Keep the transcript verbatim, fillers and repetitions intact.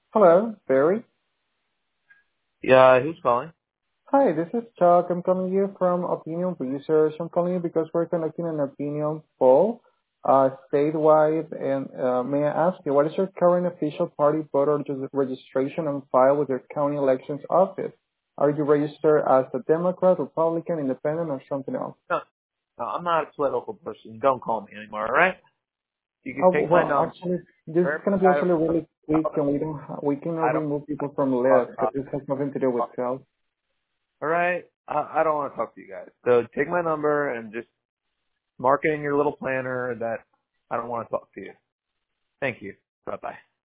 Hello, Barry. Yeah, who's calling? Hi, this is Chuck. I'm calling you from Opinion Research. I'm calling you because we're conducting an opinion poll uh, statewide. And uh, may I ask you, what is your current official party voter regis- registration on file with your county elections office? Are you registered as a Democrat, Republican, Independent, or something else? No, no, I'm not a political person. Don't call me anymore, all right? You can Oh, take my well, number. actually, this is Wherever going to be I don't, actually really quick, I and we don't ha- we cannot don't remove people from the talk list because about. this has nothing to do with sales. All right, I, I don't want to talk to you guys. So take my number and just mark it in your little planner that I don't want to talk to you. Thank you. Bye bye.